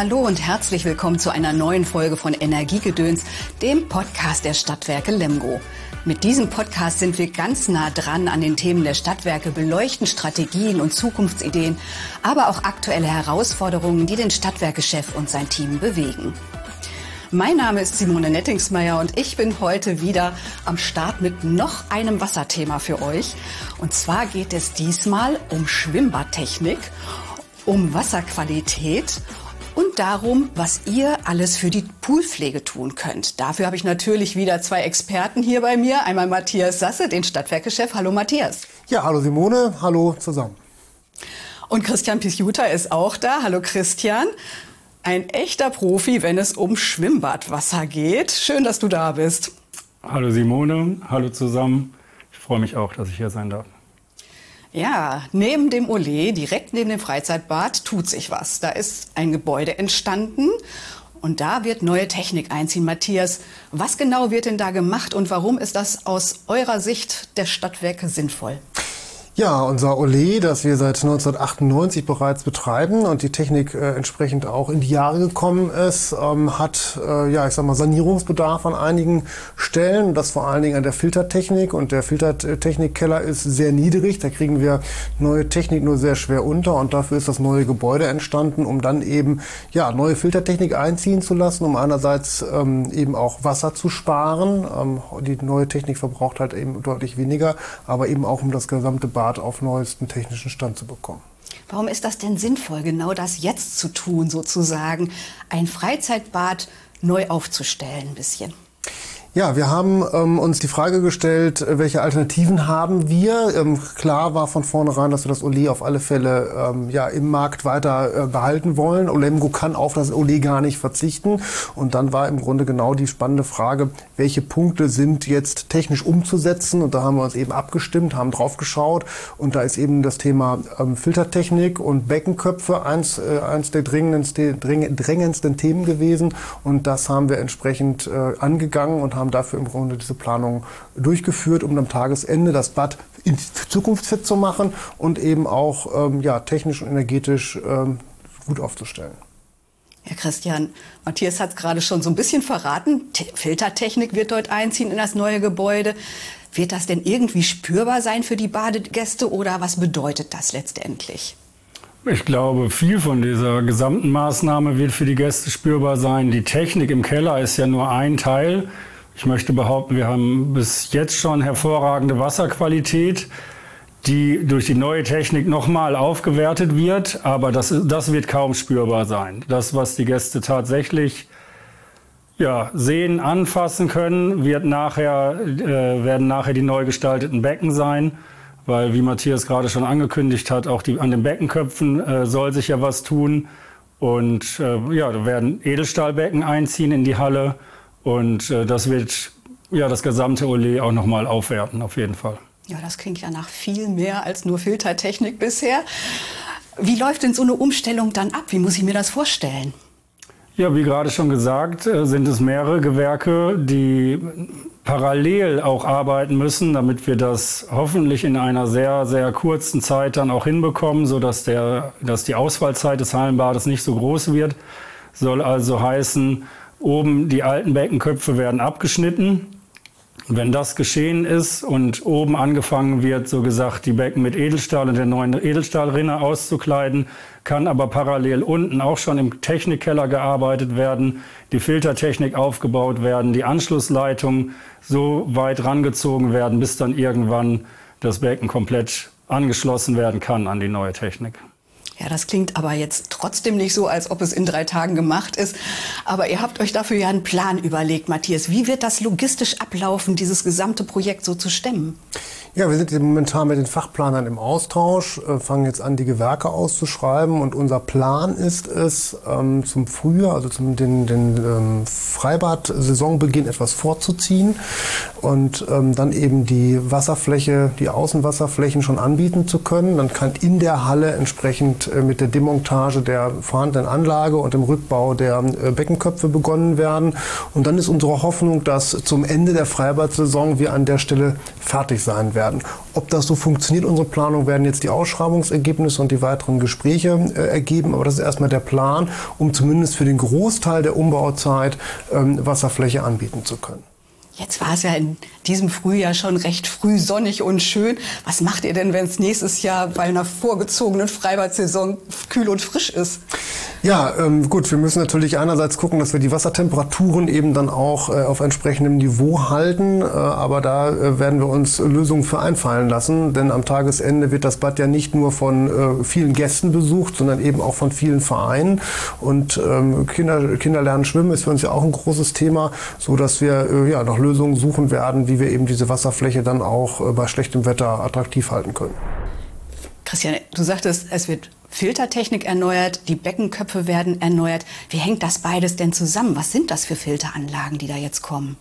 Hallo und herzlich willkommen zu einer neuen Folge von Energiegedöns, dem Podcast der Stadtwerke Lemgo. Mit diesem Podcast sind wir ganz nah dran an den Themen der Stadtwerke, beleuchten Strategien und Zukunftsideen, aber auch aktuelle Herausforderungen, die den Stadtwerkechef und sein Team bewegen. Mein Name ist Simone Nettingsmeier und ich bin heute wieder am Start mit noch einem Wasserthema für euch. Und zwar geht es diesmal um Schwimmbadtechnik, um Wasserqualität und darum, was ihr alles für die Poolpflege tun könnt. Dafür habe ich natürlich wieder zwei Experten hier bei mir. Einmal Matthias Sasse, den Stadtwerkechef. Hallo Matthias. Ja, hallo Simone, hallo zusammen. Und Christian Pichuta ist auch da. Hallo Christian. Ein echter Profi, wenn es um Schwimmbadwasser geht. Schön, dass du da bist. Hallo Simone, hallo zusammen. Ich freue mich auch, dass ich hier sein darf. Ja, neben dem Olé, direkt neben dem Freizeitbad, tut sich was. Da ist ein Gebäude entstanden und da wird neue Technik einziehen. Matthias, was genau wird denn da gemacht und warum ist das aus eurer Sicht der Stadtwerke sinnvoll? Ja, unser Olé, das wir seit 1998 bereits betreiben und die Technik entsprechend auch in die Jahre gekommen ist, hat Sanierungsbedarf an einigen Stellen. Das vor allen Dingen an der Filtertechnik, und der Filtertechnikkeller ist sehr niedrig. Da kriegen wir neue Technik nur sehr schwer unter und dafür ist das neue Gebäude entstanden, um dann eben neue Filtertechnik einziehen zu lassen, um einerseits eben auch Wasser zu sparen. Die neue Technik verbraucht halt eben deutlich weniger, aber eben auch um das gesamte Bad auf neuesten technischen Stand zu bekommen. Warum ist das denn sinnvoll, genau das jetzt zu tun, sozusagen, ein Freizeitbad neu aufzustellen ein bisschen? Ja, wir haben uns die Frage gestellt, welche Alternativen haben wir. Klar war von vornherein, dass wir das Olé auf alle Fälle im Markt weiter behalten wollen. Lemgo kann auf das Olé gar nicht verzichten. Und dann war im Grunde genau die spannende Frage, welche Punkte sind jetzt technisch umzusetzen. Und da haben wir uns eben abgestimmt, haben drauf geschaut. Und da ist eben das Thema Filtertechnik und Beckenköpfe eins der drängendsten Themen gewesen. Und das haben wir entsprechend angegangen und haben dafür im Grunde diese Planung durchgeführt, um am Tagesende das Bad zukunftsfit zu machen und eben auch technisch und energetisch gut aufzustellen. Ja, Christian, Matthias hat es gerade schon so ein bisschen verraten. Filtertechnik wird dort einziehen in das neue Gebäude. Wird das denn irgendwie spürbar sein für die Badegäste oder was bedeutet das letztendlich? Ich glaube, viel von dieser gesamten Maßnahme wird für die Gäste spürbar sein. Die Technik im Keller ist ja nur ein Teil. Ich möchte behaupten, wir haben bis jetzt schon hervorragende Wasserqualität, die durch die neue Technik nochmal aufgewertet wird. Aber das wird kaum spürbar sein. Das, was die Gäste tatsächlich sehen, anfassen können, werden nachher die neu gestalteten Becken sein. Weil, wie Matthias gerade schon angekündigt hat, auch an den Beckenköpfen soll sich ja was tun. Und da werden Edelstahlbecken einziehen in die Halle. Und das wird das gesamte Olé auch nochmal aufwerten, auf jeden Fall. Ja, das klingt ja nach viel mehr als nur Filtertechnik bisher. Wie läuft denn so eine Umstellung dann ab? Wie muss ich mir das vorstellen? Ja, wie gerade schon gesagt, sind es mehrere Gewerke, die parallel auch arbeiten müssen, damit wir das hoffentlich in einer sehr, sehr kurzen Zeit dann auch hinbekommen, sodass die Ausfallzeit des Hallenbades nicht so groß wird. Soll also heißen, oben die alten Beckenköpfe werden abgeschnitten. Wenn das geschehen ist und oben angefangen wird, so gesagt, die Becken mit Edelstahl und der neuen Edelstahlrinne auszukleiden, kann aber parallel unten auch schon im Technikkeller gearbeitet werden, die Filtertechnik aufgebaut werden, die Anschlussleitungen so weit rangezogen werden, bis dann irgendwann das Becken komplett angeschlossen werden kann an die neue Technik. Ja, das klingt aber jetzt trotzdem nicht so, als ob es in 3 Tagen gemacht ist. Aber ihr habt euch dafür ja einen Plan überlegt, Matthias. Wie wird das logistisch ablaufen, dieses gesamte Projekt so zu stemmen? Ja, wir sind momentan mit den Fachplanern im Austausch, fangen jetzt an, die Gewerke auszuschreiben. Und unser Plan ist es, zum Frühjahr, also den Freibad-Saisonbeginn etwas vorzuziehen und dann eben die Wasserfläche, die Außenwasserflächen schon anbieten zu können. Dann kann in der Halle entsprechend mit der Demontage der vorhandenen Anlage und dem Rückbau der Beckenköpfe begonnen werden. Und dann ist unsere Hoffnung, dass zum Ende der Freibad-Saison wir an der Stelle fertig sein werden. Ob das so funktioniert, unsere Planung, werden jetzt die Ausschreibungsergebnisse und die weiteren Gespräche ergeben. Aber das ist erstmal der Plan, um zumindest für den Großteil der Umbauzeit Wasserfläche anbieten zu können. Jetzt war es ja in diesem Frühjahr schon recht früh sonnig und schön. Was macht ihr denn, wenn es nächstes Jahr bei einer vorgezogenen Freibad-Saison kühl und frisch ist? Ja, gut, wir müssen natürlich einerseits gucken, dass wir die Wassertemperaturen eben dann auch auf entsprechendem Niveau halten. Aber da werden wir uns Lösungen für einfallen lassen. Denn am Tagesende wird das Bad ja nicht nur von vielen Gästen besucht, sondern eben auch von vielen Vereinen. Und Kinder lernen schwimmen ist für uns ja auch ein großes Thema, so dass wir nach Lösungen suchen werden, wie wir eben diese Wasserfläche dann auch bei schlechtem Wetter attraktiv halten können. Christian, du sagtest, es wird Filtertechnik erneuert, die Beckenköpfe werden erneuert. Wie hängt das beides denn zusammen? Was sind das für Filteranlagen, die da jetzt kommen?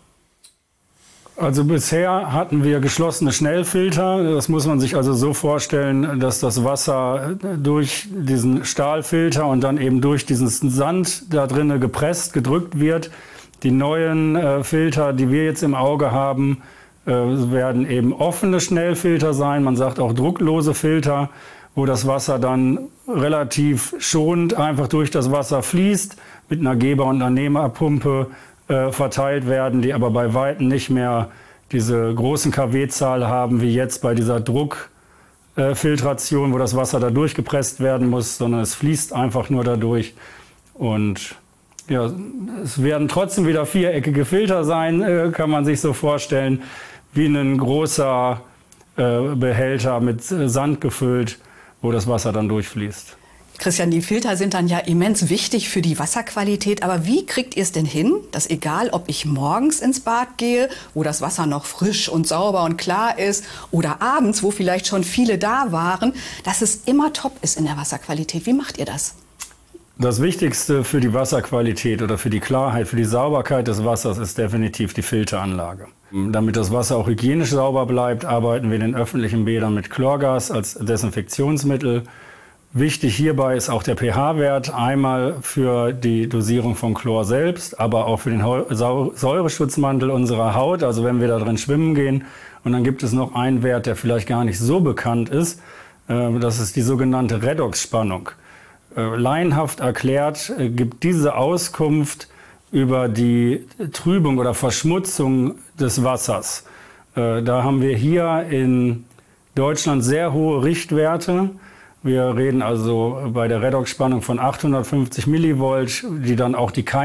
Also bisher hatten wir geschlossene Schnellfilter. Das muss man sich also so vorstellen, dass das Wasser durch diesen Stahlfilter und dann eben durch diesen Sand da drinnen gepresst, gedrückt wird. Die neuen Filter, die wir jetzt im Auge haben, werden eben offene Schnellfilter sein. Man sagt auch drucklose Filter, wo das Wasser dann relativ schonend einfach durch das Wasser fließt, mit einer Geber- und einer Nehmerpumpe verteilt werden, die aber bei Weitem nicht mehr diese großen kW-Zahl haben, wie jetzt bei dieser Druckfiltration, wo das Wasser da durchgepresst werden muss, sondern es fließt einfach nur dadurch. Und ja, es werden trotzdem wieder viereckige Filter sein, kann man sich so vorstellen, wie ein großer Behälter mit Sand gefüllt, wo das Wasser dann durchfließt. Christian, die Filter sind dann ja immens wichtig für die Wasserqualität. Aber wie kriegt ihr es denn hin, dass egal, ob ich morgens ins Bad gehe, wo das Wasser noch frisch und sauber und klar ist, oder abends, wo vielleicht schon viele da waren, dass es immer top ist in der Wasserqualität? Wie macht ihr das? Das Wichtigste für die Wasserqualität oder für die Klarheit, für die Sauberkeit des Wassers ist definitiv die Filteranlage. Damit das Wasser auch hygienisch sauber bleibt, arbeiten wir in den öffentlichen Bädern mit Chlorgas als Desinfektionsmittel. Wichtig hierbei ist auch der pH-Wert, einmal für die Dosierung von Chlor selbst, aber auch für den Säureschutzmantel unserer Haut, also wenn wir da drin schwimmen gehen. Und dann gibt es noch einen Wert, der vielleicht gar nicht so bekannt ist, das ist die sogenannte Redoxspannung. Laienhaft erklärt gibt diese Auskunft über die Trübung oder Verschmutzung des Wassers. Da haben wir hier in Deutschland sehr hohe Richtwerte. Wir reden also bei der Redoxspannung von 850 Millivolt, die dann auch die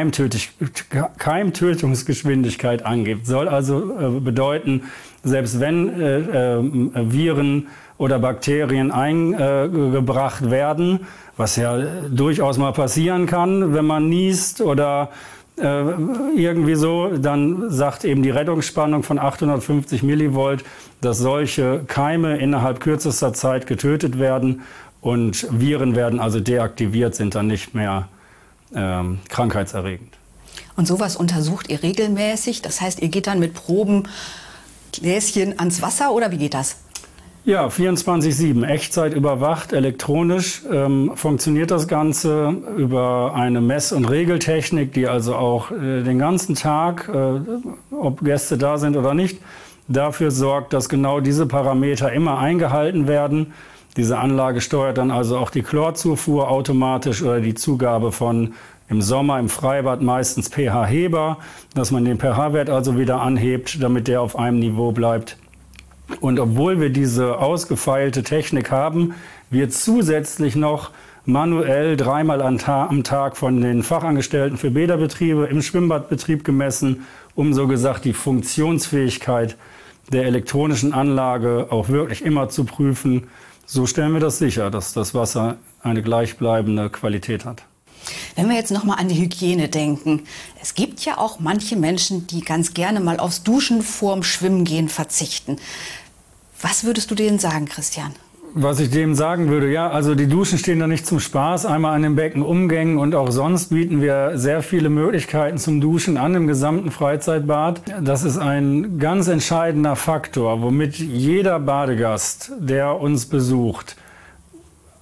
Keimtötungsgeschwindigkeit angibt. Soll also bedeuten, selbst wenn Viren oder Bakterien eingebracht werden, was ja durchaus mal passieren kann, wenn man niest oder irgendwie so, dann sagt eben die Rettungsspannung von 850 Millivolt, dass solche Keime innerhalb kürzester Zeit getötet werden und Viren werden also deaktiviert, sind dann nicht mehr krankheitserregend. Und sowas untersucht ihr regelmäßig? Das heißt, ihr geht dann mit Probengläschen ans Wasser oder wie geht das? Ja, 24/7, Echtzeit überwacht, elektronisch funktioniert das Ganze über eine Mess- und Regeltechnik, die also auch den ganzen Tag, ob Gäste da sind oder nicht, dafür sorgt, dass genau diese Parameter immer eingehalten werden. Diese Anlage steuert dann also auch die Chlorzufuhr automatisch oder die Zugabe von im Sommer im Freibad meistens pH-Heber, dass man den pH-Wert also wieder anhebt, damit der auf einem Niveau bleibt. Und obwohl wir diese ausgefeilte Technik haben, wird zusätzlich noch manuell 3-mal am Tag von den Fachangestellten für Bäderbetriebe im Schwimmbadbetrieb gemessen, um so gesagt die Funktionsfähigkeit der elektronischen Anlage auch wirklich immer zu prüfen. So stellen wir das sicher, dass das Wasser eine gleichbleibende Qualität hat. Wenn wir jetzt noch mal an die Hygiene denken. Es gibt ja auch manche Menschen, die ganz gerne mal aufs Duschen vorm Schwimmengehen verzichten. Was würdest du denen sagen, Christian? Was ich dem sagen würde, ja, also die Duschen stehen da nicht zum Spaß. Einmal an den Beckenumgängen und auch sonst bieten wir sehr viele Möglichkeiten zum Duschen an im gesamten Freizeitbad. Das ist ein ganz entscheidender Faktor, womit jeder Badegast, der uns besucht,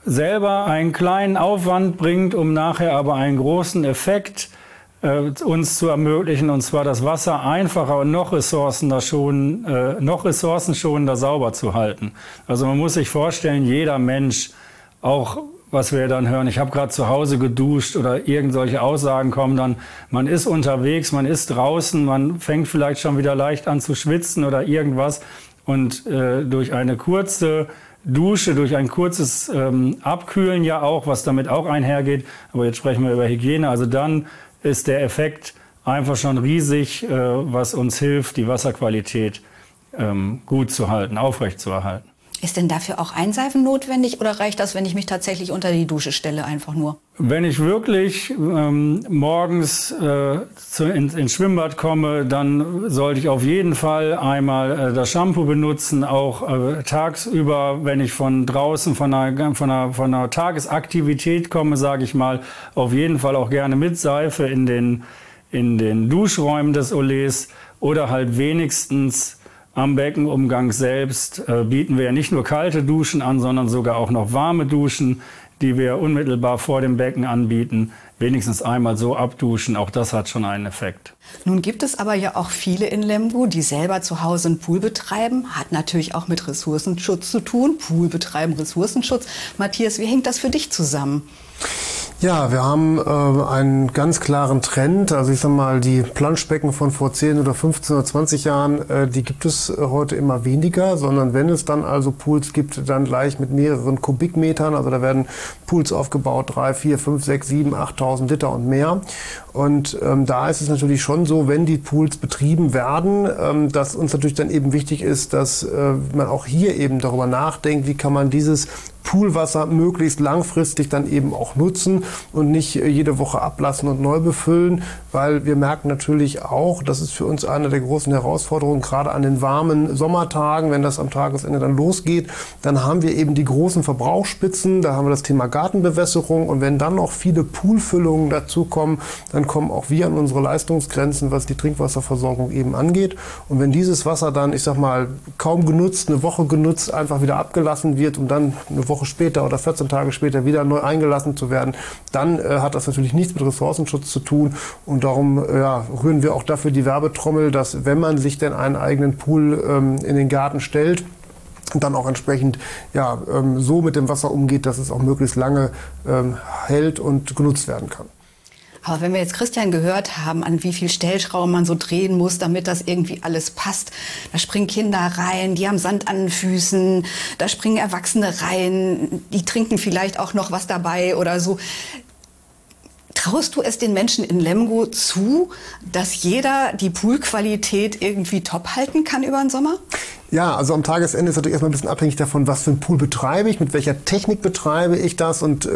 selber einen kleinen Aufwand bringt, um nachher aber einen großen Effekt uns zu ermöglichen, und zwar das Wasser einfacher und noch ressourcenschonender sauber zu halten. Also man muss sich vorstellen, jeder Mensch, auch was wir dann hören, ich habe gerade zu Hause geduscht oder irgendwelche Aussagen kommen dann, man ist unterwegs, man ist draußen, man fängt vielleicht schon wieder leicht an zu schwitzen oder irgendwas, und durch eine kurze Dusche, durch ein kurzes Abkühlen ja auch, was damit auch einhergeht, aber jetzt sprechen wir über Hygiene, also dann ist der Effekt einfach schon riesig, was uns hilft, die Wasserqualität gut zu halten, aufrecht zu erhalten. Ist denn dafür auch Einseifen notwendig oder reicht das, wenn ich mich tatsächlich unter die Dusche stelle, einfach nur? Wenn ich wirklich morgens ins Schwimmbad komme, dann sollte ich auf jeden Fall einmal das Shampoo benutzen, auch tagsüber, wenn ich von draußen von einer Tagesaktivität komme, sage ich mal, auf jeden Fall auch gerne mit Seife in den Duschräumen des Olés oder halt wenigstens am Beckenumgang selbst bieten wir ja nicht nur kalte Duschen an, sondern sogar auch noch warme Duschen, die wir unmittelbar vor dem Becken anbieten. Wenigstens einmal so abduschen, auch das hat schon einen Effekt. Nun gibt es aber ja auch viele in Lemgo, die selber zu Hause einen Pool betreiben. Hat natürlich auch mit Ressourcenschutz zu tun. Pool betreiben, Ressourcenschutz. Matthias, wie hängt das für dich zusammen? Ja, wir haben einen ganz klaren Trend. Also ich sag mal, die Planschbecken von vor 10 oder 15 oder 20 Jahren, die gibt es heute immer weniger, sondern wenn es dann also Pools gibt, dann gleich mit mehreren Kubikmetern. Also da werden Pools aufgebaut, 3, 4, 5, 6, 7, 8.000 Liter und mehr. Und da ist es natürlich schon so, wenn die Pools betrieben werden, dass uns natürlich dann eben wichtig ist, dass man auch hier eben darüber nachdenkt, wie kann man dieses Poolwasser möglichst langfristig dann eben auch nutzen und nicht jede Woche ablassen und neu befüllen, weil wir merken natürlich auch, das ist für uns eine der großen Herausforderungen, gerade an den warmen Sommertagen, wenn das am Tagesende dann losgeht, dann haben wir eben die großen Verbrauchsspitzen, da haben wir das Thema Gartenbewässerung, und wenn dann noch viele Poolfüllungen dazukommen, dann kommen auch wir an unsere Leistungsgrenzen, was die Trinkwasserversorgung eben angeht. Und wenn dieses Wasser dann, ich sag mal, kaum genutzt, eine Woche genutzt, einfach wieder abgelassen wird, um dann eine Woche später oder 14 Tage später wieder neu eingelassen zu werden, dann hat das natürlich nichts mit Ressourcenschutz zu tun. Und darum rühren wir auch dafür die Werbetrommel, dass, wenn man sich denn einen eigenen Pool in den Garten stellt, und dann auch entsprechend so mit dem Wasser umgeht, dass es auch möglichst lange hält und genutzt werden kann. Aber wenn wir jetzt Christian gehört haben, an wie viel Stellschrauben man so drehen muss, damit das irgendwie alles passt, da springen Kinder rein, die haben Sand an den Füßen, da springen Erwachsene rein, die trinken vielleicht auch noch was dabei oder so. Traust du es den Menschen in Lemgo zu, dass jeder die Poolqualität irgendwie top halten kann über den Sommer? Ja, also am Tagesende ist natürlich erstmal ein bisschen abhängig davon, was für einen Pool betreibe ich, mit welcher Technik betreibe ich das und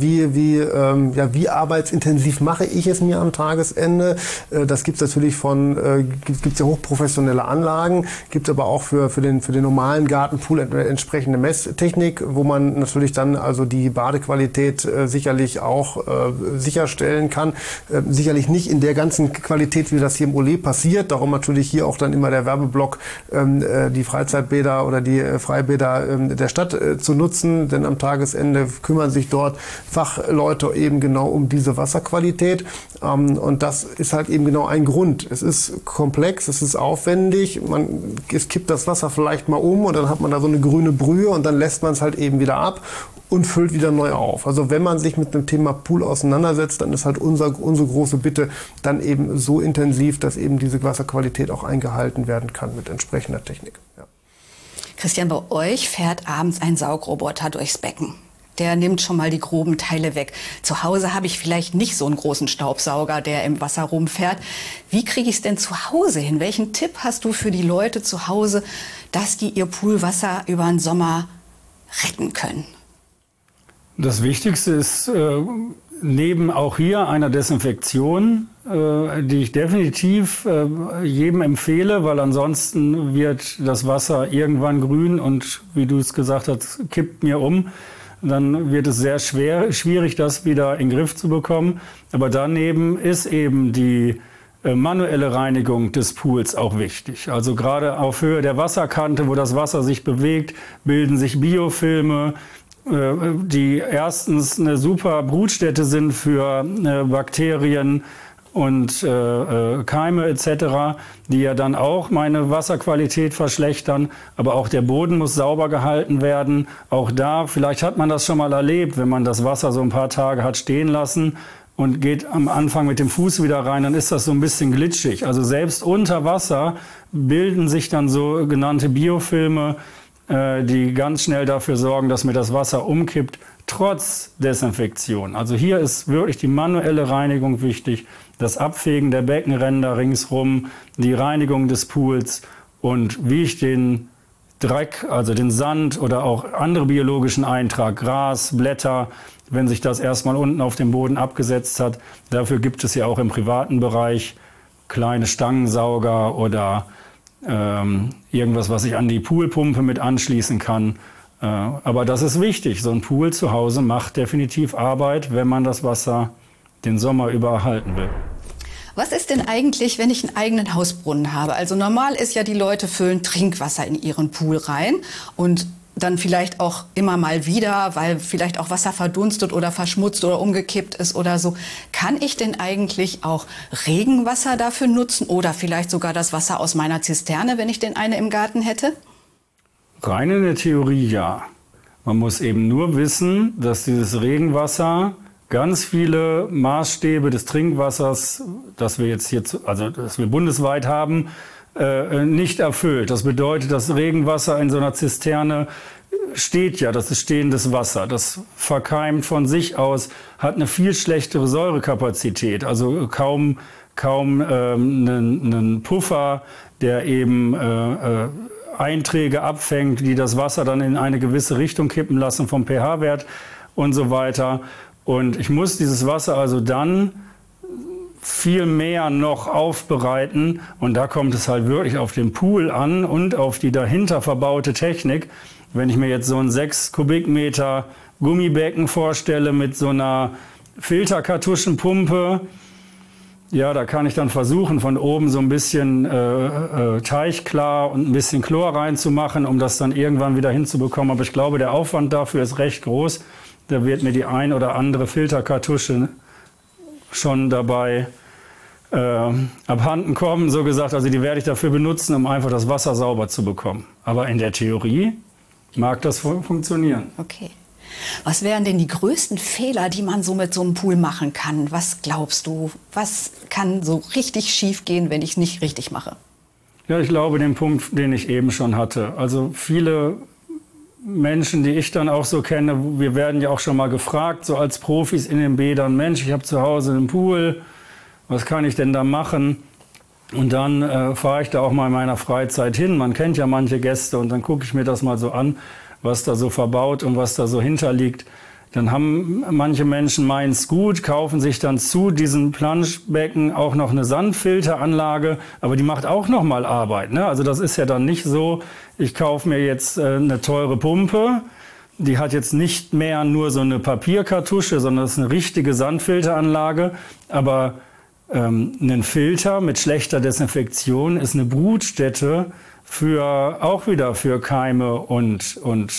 wie arbeitsintensiv mache ich es mir am Tagesende. Das gibt's natürlich gibt's ja hochprofessionelle Anlagen, gibt's aber auch für den normalen Gartenpool entsprechende Messtechnik, wo man natürlich dann also die Badequalität sicherlich auch sicherstellen kann. Sicherlich nicht in der ganzen Qualität, wie das hier im Olé passiert. Darum natürlich hier auch dann immer der Werbeblock, die Freizeitbäder oder die Freibäder der Stadt zu nutzen, denn am Tagesende kümmern sich dort Fachleute eben genau um diese Wasserqualität, und das ist halt eben genau ein Grund. Es ist komplex, es ist aufwendig, es kippt das Wasser vielleicht mal um und dann hat man da so eine grüne Brühe und dann lässt man es halt eben wieder ab und füllt wieder neu auf. Also wenn man sich mit dem Thema Pool auseinandersetzt, dann ist halt unsere große Bitte dann eben so intensiv, dass eben diese Wasserqualität auch eingehalten werden kann mit entsprechender Technik. Ja. Christian, bei euch fährt abends ein Saugroboter durchs Becken. Der nimmt schon mal die groben Teile weg. Zu Hause habe ich vielleicht nicht so einen großen Staubsauger, der im Wasser rumfährt. Wie kriege ich es denn zu Hause hin? Welchen Tipp hast du für die Leute zu Hause, dass die ihr Poolwasser über den Sommer retten können? Das Wichtigste ist neben auch hier einer Desinfektion, die ich definitiv jedem empfehle, weil ansonsten wird das Wasser irgendwann grün und, wie du es gesagt hast, kippt mir um. Dann wird es sehr schwierig, das wieder in den Griff zu bekommen. Aber daneben ist eben die manuelle Reinigung des Pools auch wichtig. Also gerade auf Höhe der Wasserkante, wo das Wasser sich bewegt, bilden sich Biofilme. die erstens eine super Brutstätte sind für Bakterien und Keime etc., die ja dann auch meine Wasserqualität verschlechtern. Aber auch der Boden muss sauber gehalten werden. Auch da, vielleicht hat man das schon mal erlebt, wenn man das Wasser so ein paar Tage hat stehen lassen und geht am Anfang mit dem Fuß wieder rein, dann ist das so ein bisschen glitschig. Also selbst unter Wasser bilden sich dann sogenannte Biofilme, die ganz schnell dafür sorgen, dass mir das Wasser umkippt, trotz Desinfektion. Also hier ist wirklich die manuelle Reinigung wichtig, das Abfegen der Beckenränder ringsrum, die Reinigung des Pools und wie ich den Dreck, also den Sand oder auch andere biologischen Eintrag, Gras, Blätter, wenn sich das erstmal unten auf dem Boden abgesetzt hat. Dafür gibt es ja auch im privaten Bereich kleine Stangensauger oder irgendwas, was ich an die Poolpumpe mit anschließen kann. Aber das ist wichtig. So ein Pool zu Hause macht definitiv Arbeit, wenn man das Wasser den Sommer über erhalten will. Was ist denn eigentlich, wenn ich einen eigenen Hausbrunnen habe? Also normal ist ja, die Leute füllen Trinkwasser in ihren Pool rein und dann vielleicht auch immer mal wieder, weil vielleicht auch Wasser verdunstet oder verschmutzt oder umgekippt ist oder so. Kann ich denn eigentlich auch Regenwasser dafür nutzen oder vielleicht sogar das Wasser aus meiner Zisterne, wenn ich denn eine im Garten hätte? Rein in der Theorie ja. Man muss eben nur wissen, dass dieses Regenwasser ganz viele Maßstäbe des Trinkwassers, das wir jetzt hier, das wir bundesweit haben, nicht erfüllt. Das bedeutet, das Regenwasser in so einer Zisterne steht ja, das ist stehendes Wasser. Das verkeimt von sich aus, hat eine viel schlechtere Säurekapazität, also kaum einen Puffer, der eben Einträge abfängt, die das Wasser dann in eine gewisse Richtung kippen lassen vom pH-Wert und so weiter. Und ich muss dieses Wasser also dann viel mehr noch aufbereiten und da kommt es halt wirklich auf den Pool an und auf die dahinter verbaute Technik. Wenn ich mir jetzt so ein 6 Kubikmeter Gummibecken vorstelle mit so einer Filterkartuschenpumpe, ja, da kann ich dann versuchen, von oben so ein bisschen Teichklar und ein bisschen Chlor reinzumachen, um das dann irgendwann wieder hinzubekommen. Aber ich glaube, der Aufwand dafür ist recht groß. Da wird mir die ein oder andere Filterkartusche schon dabei abhanden kommen, so gesagt. Also die werde ich dafür benutzen, um einfach das Wasser sauber zu bekommen. Aber in der Theorie mag das funktionieren. Okay. Was wären denn die größten Fehler, die man so mit so einem Pool machen kann? Was glaubst du? Was kann so richtig schief gehen, wenn ich es nicht richtig mache? Ja, ich glaube, den Punkt, den ich eben schon hatte. Also viele Menschen, die ich dann auch so kenne, wir werden ja auch schon mal gefragt, so als Profis in den Bädern, Mensch, ich habe zu Hause einen Pool, was kann ich denn da machen? Und dann fahre ich da auch mal in meiner Freizeit hin. Man kennt ja manche Gäste und dann gucke ich mir das mal so an, was da so verbaut und was da so hinterliegt. Dann haben manche Menschen meint's gut, kaufen sich dann zu diesem Planschbecken auch noch eine Sandfilteranlage, aber die macht auch noch mal Arbeit, ne? Also das ist ja dann nicht so, ich kaufe mir jetzt eine teure Pumpe, die hat jetzt nicht mehr nur so eine Papierkartusche, sondern das ist eine richtige Sandfilteranlage, aber ein Filter mit schlechter Desinfektion ist eine Brutstätte auch wieder für Keime und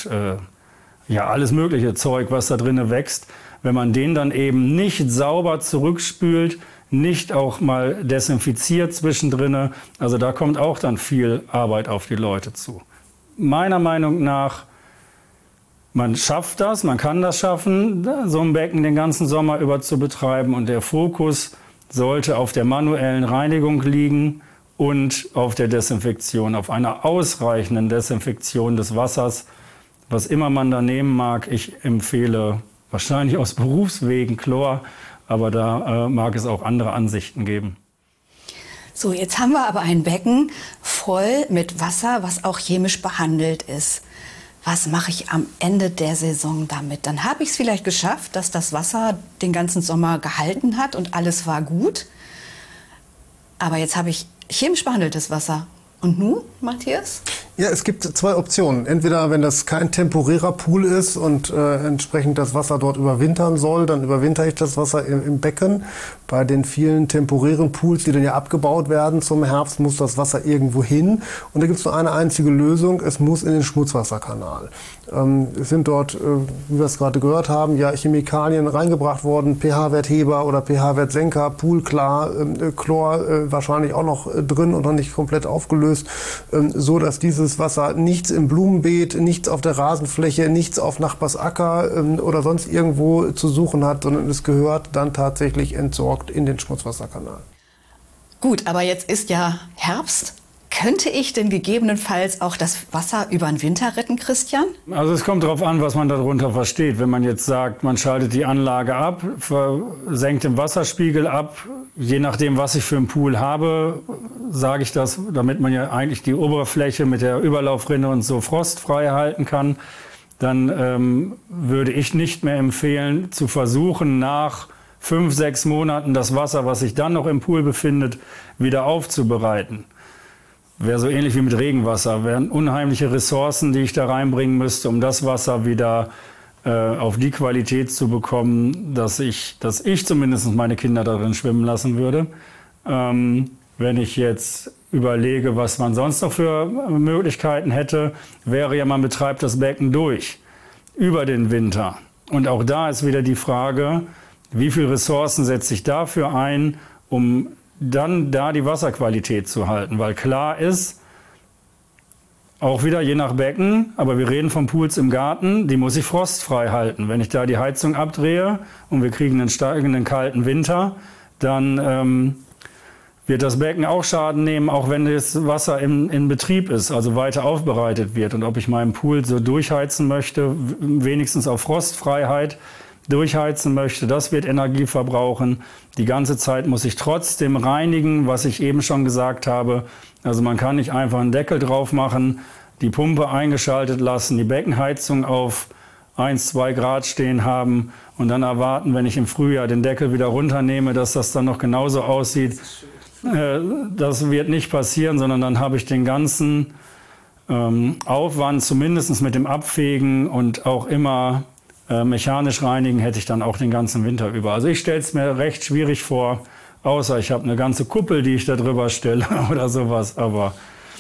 ja, alles mögliche Zeug, was da drinnen wächst. Wenn man den dann eben nicht sauber zurückspült, nicht auch mal desinfiziert zwischendrin, also da kommt auch dann viel Arbeit auf die Leute zu. Meiner Meinung nach, man schafft das, man kann das schaffen, so ein Becken den ganzen Sommer über zu betreiben und der Fokus sollte auf der manuellen Reinigung liegen und auf der Desinfektion, auf einer ausreichenden Desinfektion des Wassers. Was immer man da nehmen mag, ich empfehle wahrscheinlich aus Berufswegen Chlor, aber da mag es auch andere Ansichten geben. So, jetzt haben wir aber ein Becken voll mit Wasser, was auch chemisch behandelt ist. Was mache ich am Ende der Saison damit? Dann habe ich es vielleicht geschafft, dass das Wasser den ganzen Sommer gehalten hat und alles war gut. Aber jetzt habe ich chemisch behandeltes Wasser. Und nun, Matthias? Ja, es gibt zwei Optionen. Entweder, wenn das kein temporärer Pool ist und entsprechend das Wasser dort überwintern soll, dann überwintere ich das Wasser im Becken. Bei den vielen temporären Pools, die dann ja abgebaut werden zum Herbst, muss das Wasser irgendwo hin. Und da gibt es nur eine einzige Lösung, es muss in den Schmutzwasserkanal. Es sind dort, wie wir es gerade gehört haben, ja Chemikalien reingebracht worden, pH-Wertheber oder pH-Wertsenker, Poolklar, Chlor wahrscheinlich auch noch drin und noch nicht komplett aufgelöst, so dass dieses Wasser nichts im Blumenbeet, nichts auf der Rasenfläche, nichts auf Nachbars Acker oder sonst irgendwo zu suchen hat, sondern es gehört dann tatsächlich entsorgt in den Schmutzwasserkanal. Gut, aber jetzt ist ja Herbst. Könnte ich denn gegebenenfalls auch das Wasser über den Winter retten, Christian? Also es kommt darauf an, was man darunter versteht. Wenn man jetzt sagt, man schaltet die Anlage ab, senkt den Wasserspiegel ab, je nachdem, was ich für einen Pool habe, sage ich das, damit man ja eigentlich die Oberfläche mit der Überlaufrinne und so frostfrei halten kann, dann würde ich nicht mehr empfehlen, zu versuchen, nach 5, 6 Monaten das Wasser, was sich dann noch im Pool befindet, wieder aufzubereiten. Wäre so ähnlich wie mit Regenwasser. Wären unheimliche Ressourcen, die ich da reinbringen müsste, um das Wasser wieder auf die Qualität zu bekommen, dass ich zumindest meine Kinder darin schwimmen lassen würde. Wenn ich jetzt überlege, was man sonst noch für Möglichkeiten hätte, wäre ja, man betreibt das Becken durch, über den Winter. Und auch da ist wieder die Frage, wie viele Ressourcen setze ich dafür ein, um dann da die Wasserqualität zu halten. Weil klar ist, auch wieder je nach Becken, aber wir reden von Pools im Garten, die muss ich frostfrei halten. Wenn ich da die Heizung abdrehe und wir kriegen einen steigenden kalten Winter, dann wird das Becken auch Schaden nehmen, auch wenn das Wasser in Betrieb ist, also weiter aufbereitet wird. Und ob ich meinen Pool so durchheizen möchte, wenigstens auf Frostfreiheit durchheizen möchte, das wird Energie verbrauchen. Die ganze Zeit muss ich trotzdem reinigen, was ich eben schon gesagt habe. Also man kann nicht einfach einen Deckel drauf machen, die Pumpe eingeschaltet lassen, die Beckenheizung auf 1, 2 Grad stehen haben und dann erwarten, wenn ich im Frühjahr den Deckel wieder runternehme, dass das dann noch genauso aussieht. Das wird nicht passieren, sondern dann habe ich den ganzen Aufwand, zumindest mit dem Abfegen und auch immer mechanisch reinigen, hätte ich dann auch den ganzen Winter über. Also ich stelle es mir recht schwierig vor, außer ich habe eine ganze Kuppel, die ich da drüber stelle oder sowas, aber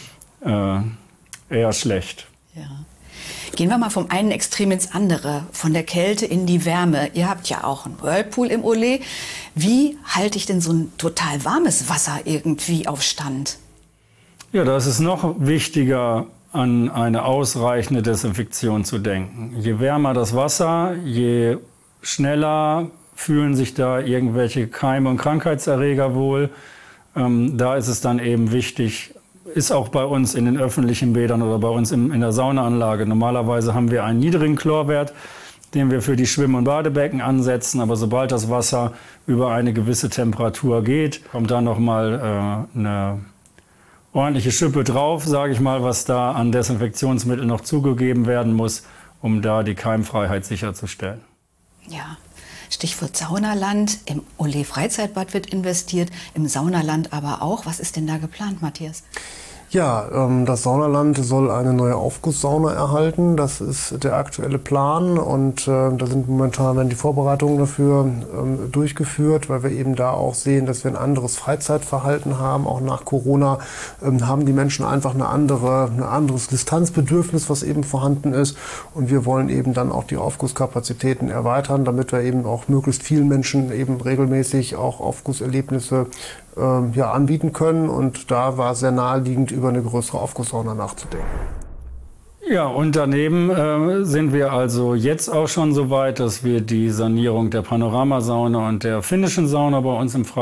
eher schlecht. Ja. Gehen wir mal vom einen Extrem ins andere, von der Kälte in die Wärme. Ihr habt ja auch einen Whirlpool im Olé. Wie halte ich denn so ein total warmes Wasser irgendwie auf Stand? Ja, da ist es noch wichtiger, an eine ausreichende Desinfektion zu denken. Je wärmer das Wasser, je schneller fühlen sich da irgendwelche Keime und Krankheitserreger wohl. Da ist es dann eben wichtig, ist auch bei uns in den öffentlichen Bädern oder bei uns in der Saunaanlage. Normalerweise haben wir einen niedrigen Chlorwert, den wir für die Schwimm- und Badebecken ansetzen. Aber sobald das Wasser über eine gewisse Temperatur geht, kommt da nochmal eine ordentliche Schippe drauf, sage ich mal, was da an Desinfektionsmittel noch zugegeben werden muss, um da die Keimfreiheit sicherzustellen. Ja, Stichwort Saunaland. Im Olé Freizeitbad wird investiert, im Saunaland aber auch. Was ist denn da geplant, Matthias? Ja, das Saunaland soll eine neue Aufgusssauna erhalten. Das ist der aktuelle Plan und da sind momentan die Vorbereitungen dafür durchgeführt, weil wir eben da auch sehen, dass wir ein anderes Freizeitverhalten haben. Auch nach Corona haben die Menschen einfach ein anderes Distanzbedürfnis, was eben vorhanden ist. Und wir wollen eben dann auch die Aufgusskapazitäten erweitern, damit wir eben auch möglichst vielen Menschen eben regelmäßig auch Aufgusserlebnisse anbieten können. Und da war sehr naheliegend, über eine größere Aufgusssauna nachzudenken. Ja, und daneben sind wir also jetzt auch schon so weit, dass wir die Sanierung der Panoramasauna und der finnischen Sauna bei uns im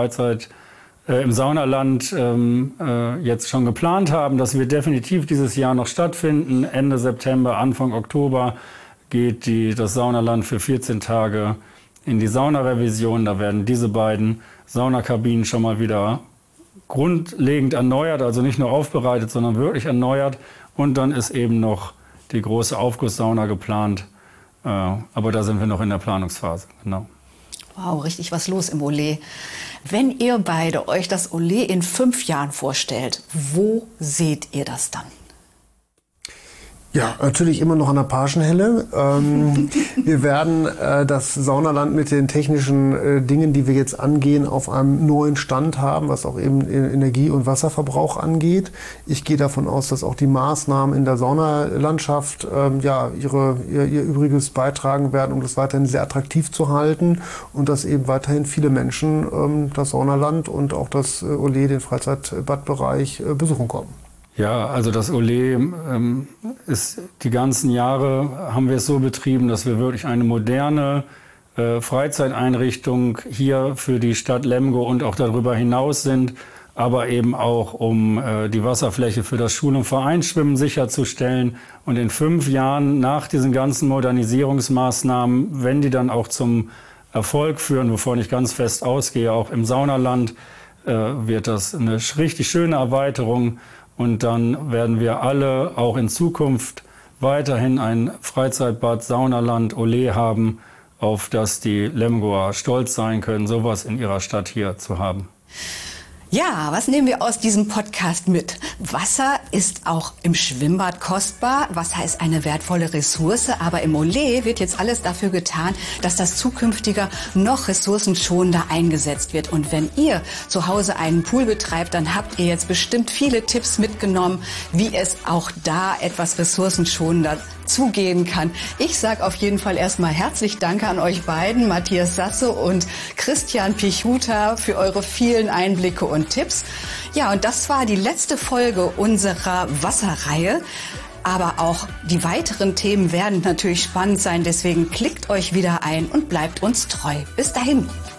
Saunaland jetzt schon geplant haben. Das wird definitiv dieses Jahr noch stattfinden. Ende September, Anfang Oktober geht das Saunaland für 14 Tage in die Saunarevision. Da werden diese beiden Saunakabinen schon mal wieder grundlegend erneuert, also nicht nur aufbereitet, sondern wirklich erneuert. Und dann ist eben noch die große Aufgusssauna geplant. Aber da sind wir noch in der Planungsphase. Genau. Wow, richtig was los im Olé. Wenn ihr beide euch das Olé in 5 Jahren vorstellt, wo seht ihr das dann? Ja, natürlich immer noch an der Pagenhelle. Wir werden das Saunaland mit den technischen Dingen, die wir jetzt angehen, auf einem neuen Stand haben, was auch eben Energie- und Wasserverbrauch angeht. Ich gehe davon aus, dass auch die Maßnahmen in der Saunalandschaft ihr Übriges beitragen werden, um das weiterhin sehr attraktiv zu halten und dass eben weiterhin viele Menschen das Saunaland und auch das Olé, den Freizeitbadbereich, besuchen kommen. Ja, also das Olé ist die ganzen Jahre, haben wir es so betrieben, dass wir wirklich eine moderne Freizeiteinrichtung hier für die Stadt Lemgo und auch darüber hinaus sind, aber eben auch um die Wasserfläche für das Schul- und Vereinsschwimmen sicherzustellen. Und in 5 Jahren nach diesen ganzen Modernisierungsmaßnahmen, wenn die dann auch zum Erfolg führen, wovon ich ganz fest ausgehe, auch im Saunaland, wird das eine richtig schöne Erweiterung. Und dann werden wir alle auch in Zukunft weiterhin ein Freizeitbad, Saunaland, Olé haben, auf das die Lemgoer stolz sein können, sowas in ihrer Stadt hier zu haben. Ja, was nehmen wir aus diesem Podcast mit? Wasser ist auch im Schwimmbad kostbar. Wasser ist eine wertvolle Ressource, aber im Olé wird jetzt alles dafür getan, dass das zukünftiger noch ressourcenschonender eingesetzt wird. Und wenn ihr zu Hause einen Pool betreibt, dann habt ihr jetzt bestimmt viele Tipps mitgenommen, wie es auch da etwas ressourcenschonender zugehen kann. Ich sage auf jeden Fall erstmal herzlich Danke an euch beiden, Matthias Sasse und Christian Pichuta, für eure vielen Einblicke und Tipps. Ja, und das war die letzte Folge unserer Wasserreihe. Aber auch die weiteren Themen werden natürlich spannend sein. Deswegen klickt euch wieder ein und bleibt uns treu. Bis dahin.